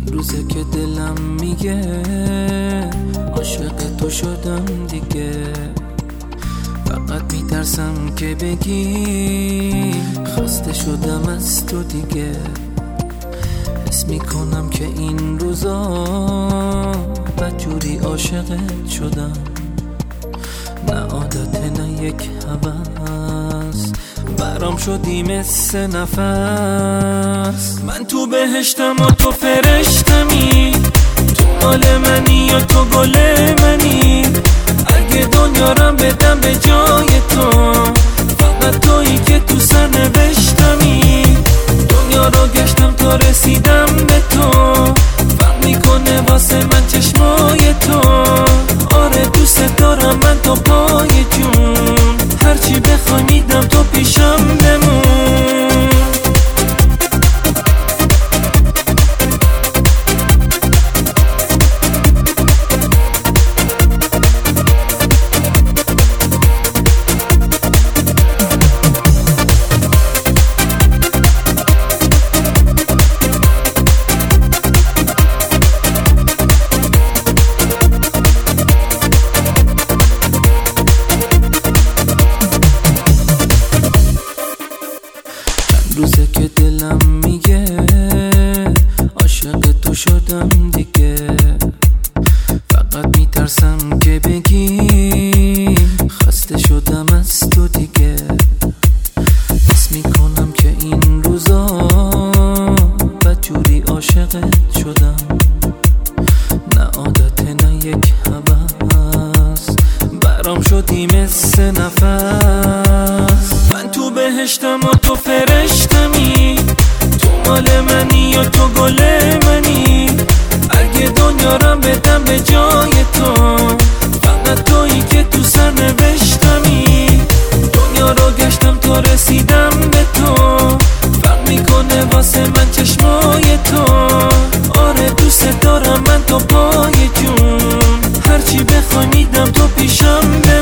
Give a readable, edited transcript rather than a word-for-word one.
روزه که دلم میگه عاشق تو شدم دیگه. فقط میترسم که بگی خسته شدم از تو دیگه. حس میکنم که این روزا بدجوری عاشقت شدم. نه عادت نه یک هوس، برام شدی مثل نفس. من تو بهشتم و تو فرشتمی، تو مال منی یا تو گل منی. اگه دنیا رم بدم به جای تو، فقط تویی که تو سر نوشتمی. دنیا رو گشتم تا رسیدم به تو، فرق میکنه واسه من چشمای تو. آره دوست دارم من تا پای جون، هرچی بخوای میدم تو پیشم بمون. روزه که دلم میگه عاشق تو شدم دیگه. فقط میترسم که بگی خسته شدم از تو دیگه. حس میکنم که این روزا بدجوری عاشقت شدم. نه عادت نه یک هوس، برام شدی مثل نفس. من تو بهشتم و تو فرشتمی، تو مال منی یا تو گل منی. اگه دنیا رم بدم به جای تو، فقط تویی که تو سر نوشتمی. دنیا رو گشتم تا رسیدم به تو، فرق میکنه واسه من چشمای تو. آره دوست دارم من تا پای جون، هرچی بخوای میدم تو پیشم.